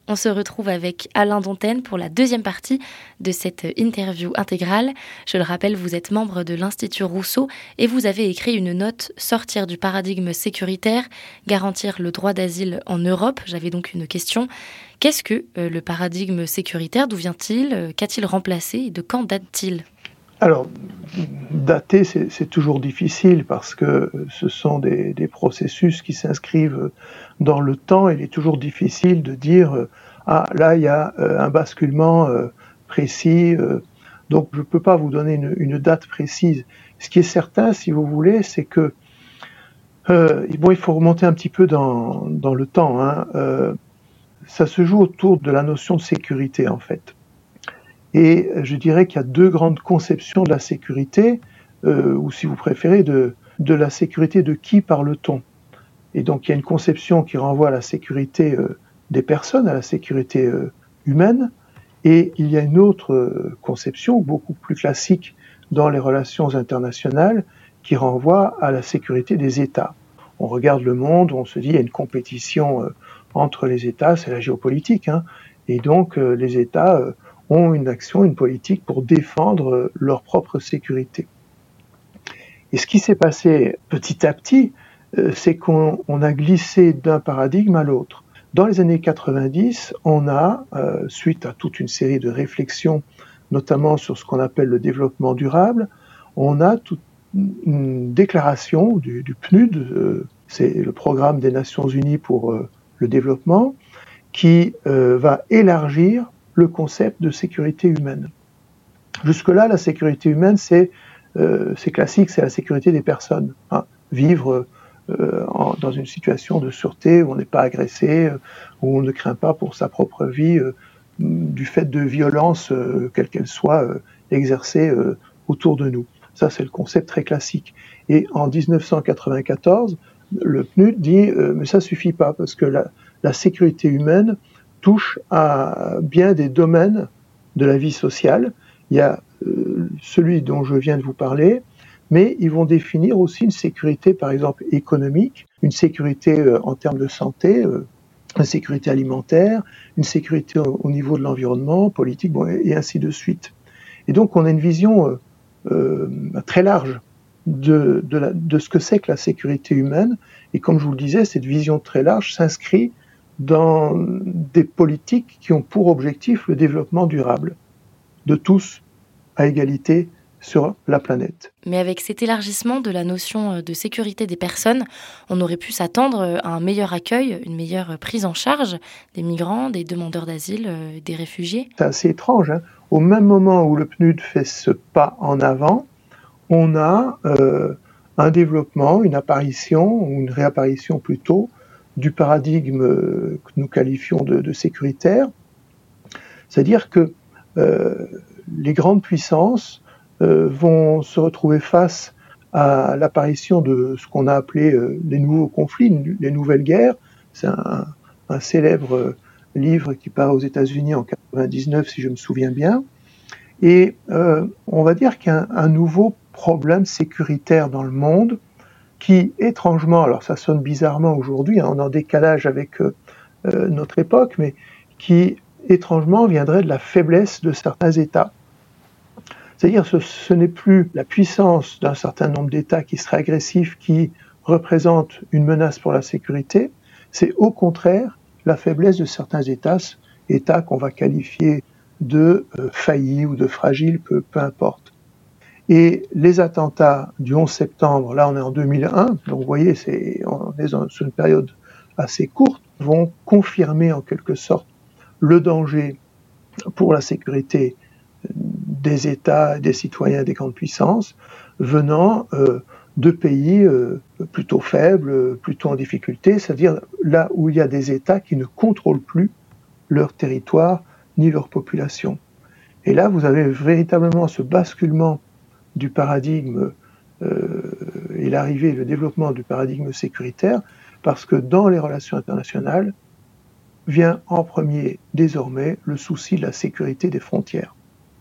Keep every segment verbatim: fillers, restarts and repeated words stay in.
On se retrouve avec Alain Dontaine pour la deuxième partie de cette interview intégrale. Je le rappelle, vous êtes membre de l'Institut Rousseau et vous avez écrit une note « Sortir du paradigme sécuritaire, garantir le droit d'asile en Europe ». J'avais donc une question. Qu'est-ce que euh, le paradigme sécuritaire ? D'où vient-il ? Qu'a-t-il remplacé et de quand date-t-il ? Alors, dater, c'est, c'est toujours difficile parce que ce sont des, des processus qui s'inscrivent dans le temps. Il est toujours difficile de dire « Ah, là, il y a un basculement précis. » Donc, je ne peux pas vous donner une, une date précise. Ce qui est certain, si vous voulez, c'est que euh, bon, il faut remonter un petit peu dans, dans le temps. Hein. Euh, ça se joue autour de la notion de sécurité, en fait. Et je dirais qu'il y a deux grandes conceptions de la sécurité, euh, ou si vous préférez, de, de la sécurité de qui parle-t-on ? Et donc il y a une conception qui renvoie à la sécurité euh, des personnes, à la sécurité euh, humaine, et il y a une autre euh, conception, beaucoup plus classique dans les relations internationales, qui renvoie à la sécurité des États. On regarde le monde, on se dit il y a une compétition euh, entre les États, c'est la géopolitique, hein, et donc euh, les États... Euh, ont une action, une politique pour défendre leur propre sécurité. Et ce qui s'est passé petit à petit, c'est qu'on on a glissé d'un paradigme à l'autre. Dans les années quatre-vingt-dix, on a, euh, suite à toute une série de réflexions, notamment sur ce qu'on appelle le développement durable, on a toute une déclaration du, du P N U D, euh, c'est le programme des Nations Unies pour euh, le développement, qui euh, va élargir le concept de sécurité humaine. Jusque-là, la sécurité humaine, c'est, euh, c'est classique, c'est la sécurité des personnes. Hein. Vivre euh, en, dans une situation de sûreté où on n'est pas agressé, euh, où on ne craint pas pour sa propre vie euh, du fait de violences, euh, quelles qu'elles soient, euh, exercées euh, autour de nous. Ça, c'est le concept très classique. Et en dix-neuf cent quatre-vingt-quatorze, le P N U D dit euh, « mais ça suffit pas, parce que la, la sécurité humaine touche à bien des domaines de la vie sociale. Il y a euh, celui dont je viens de vous parler, mais ils vont définir aussi une sécurité, par exemple, économique, une sécurité euh, en termes de santé, euh, une sécurité alimentaire, une sécurité au, au niveau de l'environnement, politique, bon, et, et ainsi de suite. Et donc, on a une vision euh, euh, très large de, de, la, de ce que c'est que la sécurité humaine. Et comme je vous le disais, cette vision très large s'inscrit dans des politiques qui ont pour objectif le développement durable de tous à égalité sur la planète. Mais avec cet élargissement de la notion de sécurité des personnes, on aurait pu s'attendre à un meilleur accueil, une meilleure prise en charge des migrants, des demandeurs d'asile, des réfugiés. C'est assez étrange, hein. Au même moment où le P N U D fait ce pas en avant, on a euh, un développement, une apparition, ou une réapparition plutôt, du paradigme que nous qualifions de, de sécuritaire, c'est-à-dire que euh, les grandes puissances euh, vont se retrouver face à l'apparition de ce qu'on a appelé euh, les nouveaux conflits, les nouvelles guerres. C'est un, un célèbre euh, livre qui paraît aux États-Unis en quatre-vingt-dix-neuf, si je me souviens bien. Et euh, on va dire qu'il y a un, un nouveau problème sécuritaire dans le monde qui, étrangement, alors ça sonne bizarrement aujourd'hui, hein, on est en décalage avec euh, euh, notre époque, mais qui, étrangement, viendrait de la faiblesse de certains États. C'est-à-dire ce, ce n'est plus la puissance d'un certain nombre d'États qui seraient agressifs, qui représentent une menace pour la sécurité, c'est au contraire la faiblesse de certains États, États qu'on va qualifier de euh, faillis ou de fragiles, peu, peu importe. Et les attentats du onze septembre, là on est en deux mille un, donc vous voyez, c'est, on est dans, sur une période assez courte, vont confirmer en quelque sorte le danger pour la sécurité des États, des citoyens des grandes puissances, venant euh, de pays euh, plutôt faibles, plutôt en difficulté, c'est-à-dire là où il y a des États qui ne contrôlent plus leur territoire ni leur population. Et là, vous avez véritablement ce basculement du paradigme euh, et l'arrivée, le développement du paradigme sécuritaire, parce que dans les relations internationales vient en premier désormais le souci de la sécurité des frontières.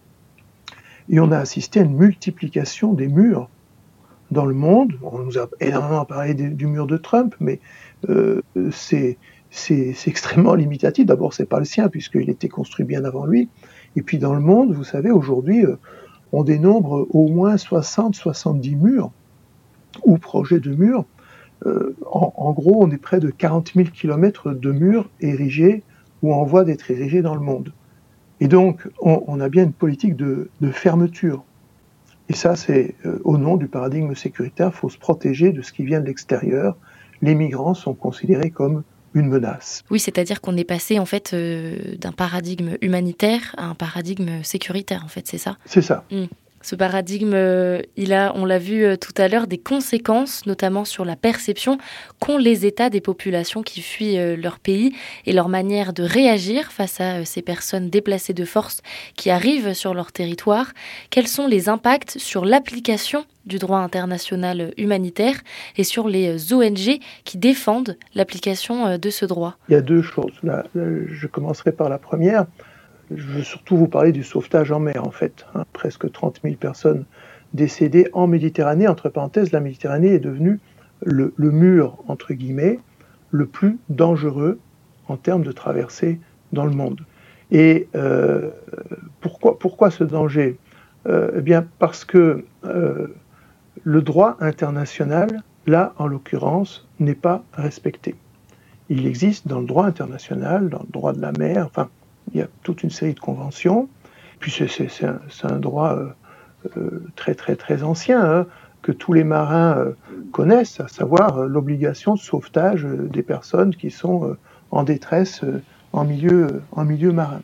Et on a assisté à une multiplication des murs dans le monde. On nous a énormément parlé du mur de Trump, mais euh, c'est, c'est, c'est extrêmement limitatif. D'abord, c'est pas le sien, puisqu'il était construit bien avant lui. Et puis dans le monde, vous savez, aujourd'hui, euh, on dénombre au moins soixante à soixante-dix murs, ou projets de murs. Euh, en, en gros, on est près de quarante mille kilomètres de murs érigés, ou en voie d'être érigés dans le monde. Et donc, on, on a bien une politique de, de fermeture. Et ça, c'est euh, au nom du paradigme sécuritaire, il faut se protéger de ce qui vient de l'extérieur. Les migrants sont considérés comme une menace. Oui, c'est-à-dire qu'on est passé en fait euh, d'un paradigme humanitaire à un paradigme sécuritaire, en fait, c'est ça ? C'est ça. Mmh. Ce paradigme, euh, il a, on l'a vu euh, tout à l'heure, des conséquences, notamment sur la perception qu'ont les États des populations qui fuient euh, leur pays et leur manière de réagir face à euh, ces personnes déplacées de force qui arrivent sur leur territoire. Quels sont les impacts sur l'application du droit international humanitaire et sur les O N G qui défendent l'application de ce droit ? Il y a deux choses. Là, je commencerai par la première. Je veux surtout vous parler du sauvetage en mer, en fait. Hein, presque trente mille personnes décédées en Méditerranée. Entre parenthèses, la Méditerranée est devenue le, le mur, entre guillemets, le plus dangereux en termes de traversée dans le monde. Et euh, pourquoi, pourquoi ce danger ? euh, Eh bien, parce que euh, le droit international, là, en l'occurrence, n'est pas respecté. Il existe dans le droit international, dans le droit de la mer, enfin, il y a toute une série de conventions, puis c'est, c'est, c'est, un, c'est un droit euh, euh, très très très ancien, hein, que tous les marins euh, connaissent, à savoir euh, l'obligation de sauvetage euh, des personnes qui sont euh, en détresse euh, en, milieu, euh, en milieu marin.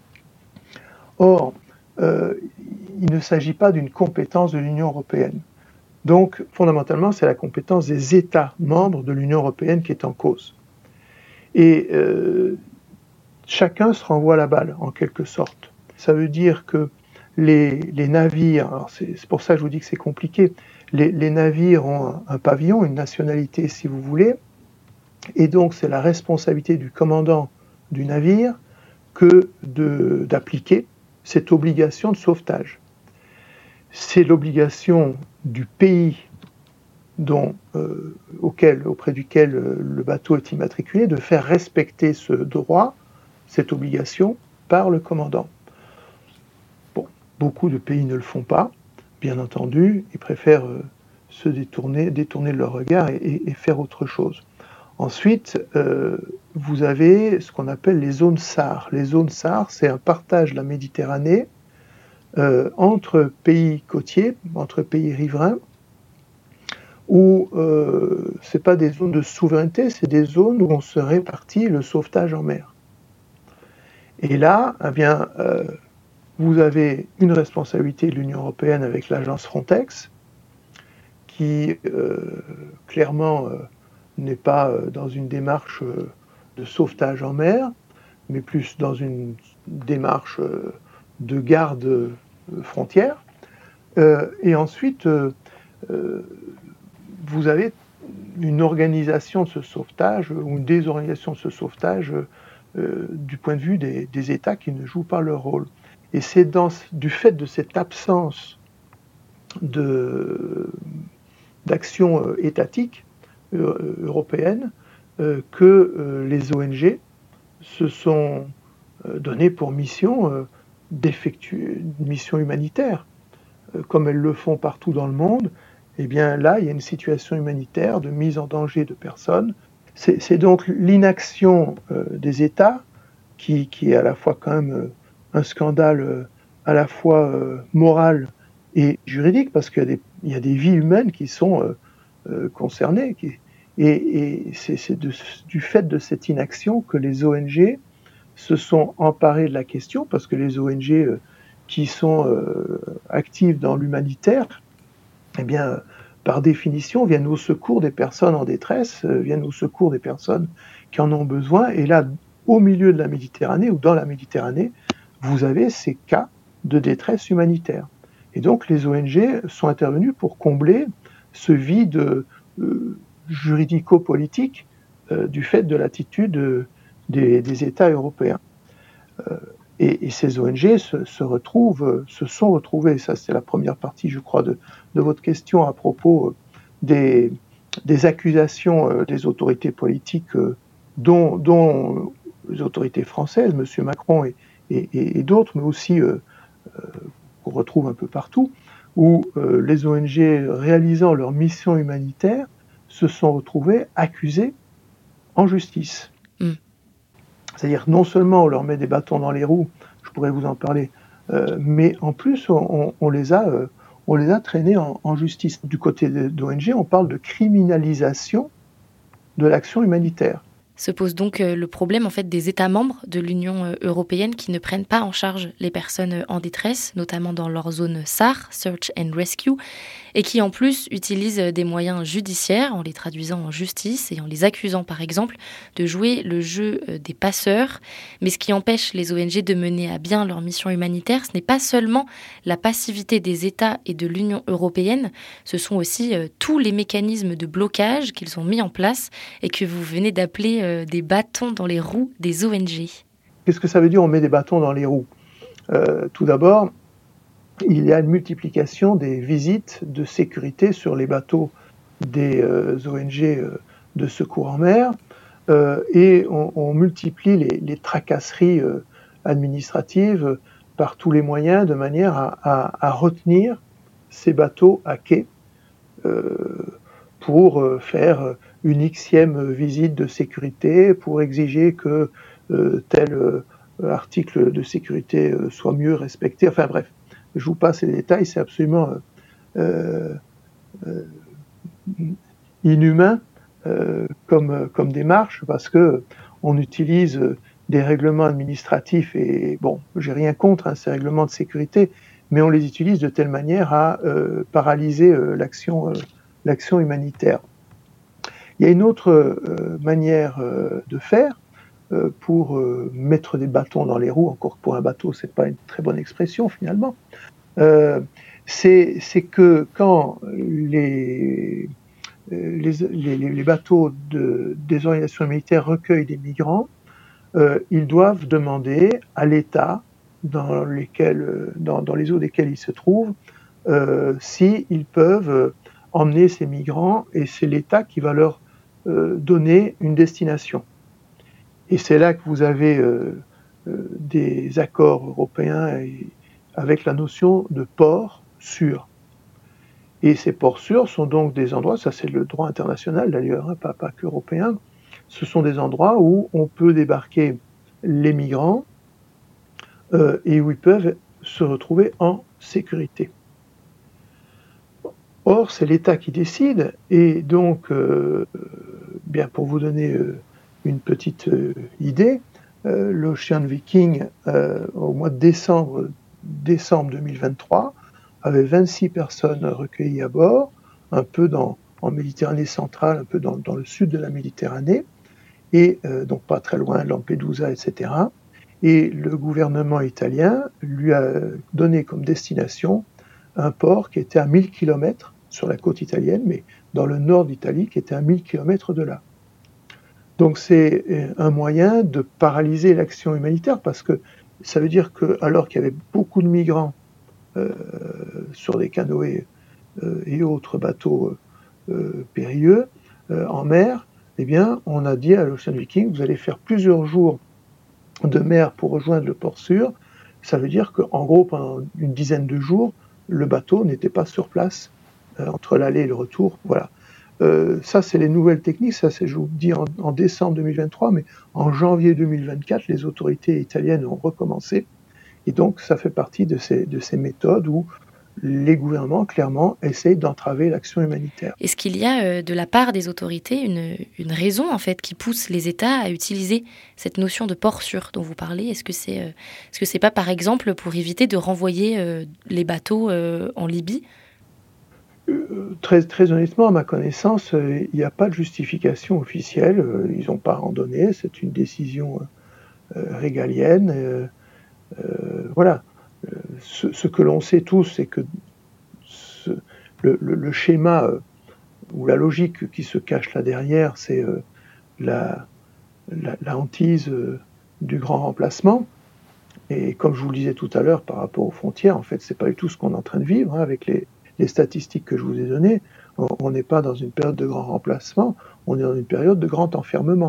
Or, euh, il ne s'agit pas d'une compétence de l'Union européenne. Donc, fondamentalement, c'est la compétence des États membres de l'Union européenne qui est en cause. Et euh, chacun se renvoie la balle, en quelque sorte. Ça veut dire que les, les navires, alors c'est, c'est pour ça que je vous dis que c'est compliqué, les, les navires ont un, un pavillon, une nationalité si vous voulez, et donc c'est la responsabilité du commandant du navire que de, d'appliquer cette obligation de sauvetage. C'est l'obligation du pays dont, euh, auquel, auprès duquel euh, le bateau est immatriculé, de faire respecter ce droit, cette obligation, par le commandant. Bon, beaucoup de pays ne le font pas, bien entendu, ils préfèrent euh, se détourner, détourner leur regard et, et, et faire autre chose. Ensuite, euh, vous avez ce qu'on appelle les zones S A R. Les zones S A R, c'est un partage de la Méditerranée euh, entre pays côtiers, entre pays riverains, où euh, ce n'est pas des zones de souveraineté, c'est des zones où on se répartit le sauvetage en mer. Et là, eh bien, euh, vous avez une responsabilité de l'Union européenne avec l'agence Frontex, qui euh, clairement euh, n'est pas euh, dans une démarche euh, de sauvetage en mer, mais plus dans une démarche euh, de garde euh, frontière. Euh, et ensuite, euh, euh, vous avez une organisation de ce sauvetage, ou une désorganisation de ce sauvetage euh, du point de vue des, des États qui ne jouent pas leur rôle. Et c'est dans, du fait de cette absence de, d'action euh, étatique euh, européenne euh, que euh, les O N G se sont euh, donnés pour mission euh, d'effectuer une mission humanitaire, euh, comme elles le font partout dans le monde. Eh bien là, il y a une situation humanitaire de mise en danger de personnes. C'est, c'est donc l'inaction euh, des États qui, qui est à la fois quand même euh, un scandale euh, à la fois euh, moral et juridique, parce qu'il y a des, il y a des vies humaines qui sont euh, euh, concernées. Qui, et et c'est, c'est de, du fait de cette inaction que les O N G se sont emparés de la question, parce que les O N G euh, qui sont euh, actives dans l'humanitaire, eh bien, par définition, viennent au secours des personnes en détresse, euh, viennent au secours des personnes qui en ont besoin. Et là, au milieu de la Méditerranée, ou dans la Méditerranée, vous avez ces cas de détresse humanitaire. Et donc, les O N G sont intervenus pour combler ce vide euh, juridico-politique euh, du fait de l'attitude euh, des, des États européens. Euh, Et, et ces O N G se, se retrouvent, se sont retrouvés, ça c'est la première partie je crois de, de votre question à propos des, des accusations des autorités politiques dont, dont les autorités françaises, M. Macron et, et, et d'autres, mais aussi euh, euh, qu'on retrouve un peu partout, où euh, les O N G réalisant leur mission humanitaire se sont retrouvés accusés en justice. Mm. C'est-à-dire non seulement on leur met des bâtons dans les roues, je pourrais vous en parler, euh, mais en plus on, on, les, a, euh, on les a traînés en, en justice. Du côté d'O N G, on parle de criminalisation de l'action humanitaire. Se pose donc le problème en fait des États membres de l'Union européenne qui ne prennent pas en charge les personnes en détresse, notamment dans leur zone S A R, Search and Rescue, et qui en plus utilisent des moyens judiciaires en les traduisant en justice et en les accusant par exemple de jouer le jeu des passeurs. Mais ce qui empêche les O N G de mener à bien leur mission humanitaire, ce n'est pas seulement la passivité des États et de l'Union européenne, ce sont aussi tous les mécanismes de blocage qu'ils ont mis en place et que vous venez d'appeler des bâtons dans les roues des O N G. Qu'est-ce que ça veut dire, on met des bâtons dans les roues ? euh, Tout d'abord, il y a une multiplication des visites de sécurité sur les bateaux des euh, O N G euh, de secours en mer euh, et on, on multiplie les, les tracasseries euh, administratives par tous les moyens de manière à, à, à retenir ces bateaux à quai euh, pour euh, faire une xième visite de sécurité, pour exiger que euh, tel euh, article de sécurité euh, soit mieux respecté. Enfin bref, je vous passe les détails, c'est absolument euh, euh, inhumain euh, comme, comme démarche parce que on utilise des règlements administratifs et bon, j'ai rien contre hein, ces règlements de sécurité, mais on les utilise de telle manière à euh, paralyser euh, l'action, euh, l'action humanitaire. Il y a une autre euh, manière euh, de faire euh, pour euh, mettre des bâtons dans les roues, encore pour un bateau, c'est pas une très bonne expression finalement. Euh, c'est, c'est que quand les, les, les, les bateaux de, des organisations humanitaires recueillent des migrants, euh, ils doivent demander à l'État dans, lesquels, dans, dans les eaux desquelles ils se trouvent euh, s'ils peuvent emmener ces migrants et c'est l'État qui va leur euh, donner une destination. Et c'est là que vous avez euh, euh, des accords européens et, avec la notion de port sûr. Et ces ports sûrs sont donc des endroits, ça c'est le droit international d'ailleurs, hein, pas, pas qu'européen, ce sont des endroits où on peut débarquer les migrants euh, et où ils peuvent se retrouver en sécurité. Or, c'est l'État qui décide, et donc, euh, bien pour vous donner euh, une petite euh, idée, euh, l'Ocean Viking, euh, au mois de décembre, décembre deux mille vingt-trois, avait vingt-six personnes recueillies à bord, un peu dans, en Méditerranée centrale, un peu dans, dans le sud de la Méditerranée, et euh, donc pas très loin de Lampedusa, et cetera. Et le gouvernement italien lui a donné comme destination un port qui était à mille kilomètres sur la côte italienne, mais dans le nord d'Italie, qui était à mille kilomètres de là. Donc c'est un moyen de paralyser l'action humanitaire, parce que ça veut dire que, alors qu'il y avait beaucoup de migrants euh, sur des canoës euh, et autres bateaux euh, périlleux euh, en mer, eh bien, on a dit à l'Ocean Viking, vous allez faire plusieurs jours de mer pour rejoindre le port sûr. Ça veut dire qu'en gros, pendant une dizaine de jours, le bateau n'était pas sur place euh, entre l'aller et le retour. Voilà. Euh, ça, c'est les nouvelles techniques. Ça, c'est, je vous dis, en, en décembre deux mille vingt-trois, mais en janvier deux mille vingt-quatre, les autorités italiennes ont recommencé. Et donc, ça fait partie de ces, de ces méthodes où les gouvernements, clairement, essayent d'entraver l'action humanitaire. Est-ce qu'il y a, euh, de la part des autorités, une, une raison, en fait, qui pousse les États à utiliser cette notion de port sûr dont vous parlez ? Est-ce que c'est, euh, est-ce que c'est pas, par exemple, pour éviter de renvoyer euh, les bateaux euh, en Libye ? euh, très, très honnêtement, à ma connaissance, il euh, n'y a pas de justification officielle. Euh, ils n'ont pas en donné. C'est une décision euh, régalienne. Euh, euh, voilà. Ce, ce que l'on sait tous, c'est que ce, le, le, le schéma euh, ou la logique qui se cache là derrière, c'est euh, la, la, la hantise euh, du grand remplacement. Et comme je vous le disais tout à l'heure par rapport aux frontières, en fait, c'est pas du tout ce qu'on est en train de vivre hein, avec les, les statistiques que je vous ai données. On n'est pas dans une période de grand remplacement, on est dans une période de grand enfermement.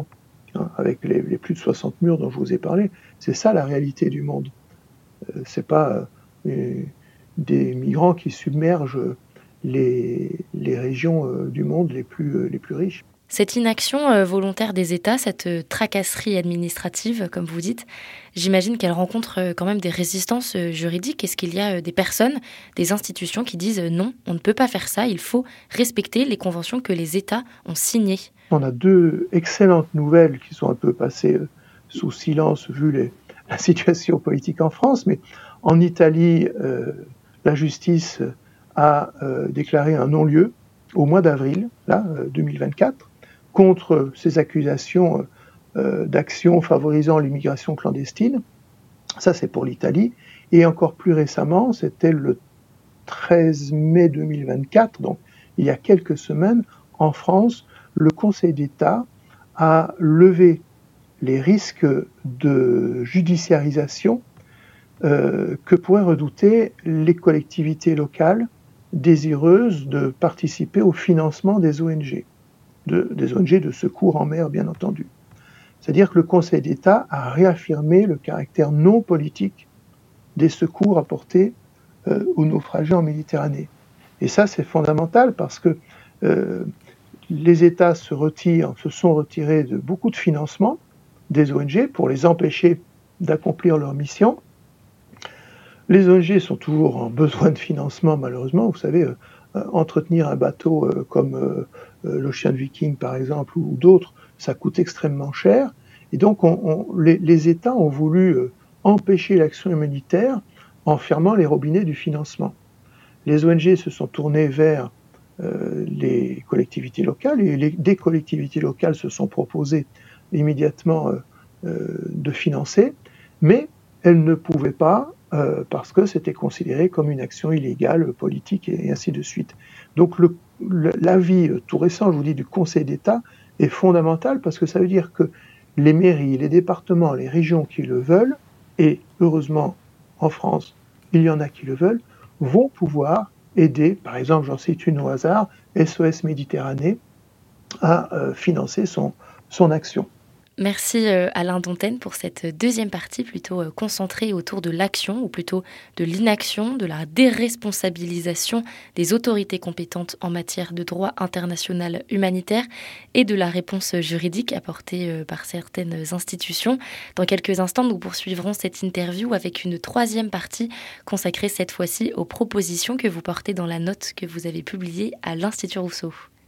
hein, avec les, les plus de soixante murs dont je vous ai parlé. C'est ça la réalité du monde. Euh, c'est pas euh, des migrants qui submergent les, les régions euh, du monde les plus, euh, les plus riches. Cette inaction euh, volontaire des États, cette euh, tracasserie administrative, comme vous dites, j'imagine qu'elle rencontre euh, quand même des résistances euh, juridiques. Est-ce qu'il y a euh, des personnes, des institutions qui disent euh, non, on ne peut pas faire ça, il faut respecter les conventions que les États ont signées? On a deux excellentes nouvelles qui sont un peu passées euh, sous silence vu les, la situation politique en France, mais en Italie, euh, la justice a euh, déclaré un non-lieu au mois d'avril, là, euh, deux mille vingt-quatre, contre ces accusations euh, d'actions favorisant l'immigration clandestine. Ça, c'est pour l'Italie. Et encore plus récemment, c'était le treize mai deux mille vingt-quatre, donc il y a quelques semaines, en France, le Conseil d'État a levé les risques de judiciarisation euh, que pourraient redouter les collectivités locales désireuses de participer au financement des O N G. De, des O N G de secours en mer, bien entendu. C'est-à-dire que le Conseil d'État a réaffirmé le caractère non politique des secours apportés euh, aux naufragés en Méditerranée. Et ça, c'est fondamental parce que euh, les États se retirent, se sont retirés de beaucoup de financement des O N G pour les empêcher d'accomplir leur mission. Les O N G sont toujours en besoin de financement, malheureusement. Vous savez, euh, euh, entretenir un bateau euh, comme euh, euh, l'Ocean Viking, par exemple, ou, ou d'autres, ça coûte extrêmement cher. Et donc, on, on, les, les États ont voulu euh, empêcher l'action humanitaire en fermant les robinets du financement. Les O N G se sont tournés vers euh, les collectivités locales, et les, des collectivités locales se sont proposées immédiatement euh, euh, de financer, mais elles ne pouvaient pas Euh, parce que c'était considéré comme une action illégale, politique, et ainsi de suite. Donc le, le, l'avis tout récent, je vous dis, du Conseil d'État est fondamental parce que ça veut dire que les mairies, les départements, les régions qui le veulent, et heureusement en France, il y en a qui le veulent, vont pouvoir aider, par exemple, j'en cite une au hasard, S O S Méditerranée, à euh, financer son, son action. Merci Alain Dontaine pour cette deuxième partie plutôt concentrée autour de l'action, ou plutôt de l'inaction, de la déresponsabilisation des autorités compétentes en matière de droit international humanitaire et de la réponse juridique apportée par certaines institutions. Dans quelques instants, nous poursuivrons cette interview avec une troisième partie consacrée cette fois-ci aux propositions que vous portez dans la note que vous avez publiée à l'Institut Rousseau.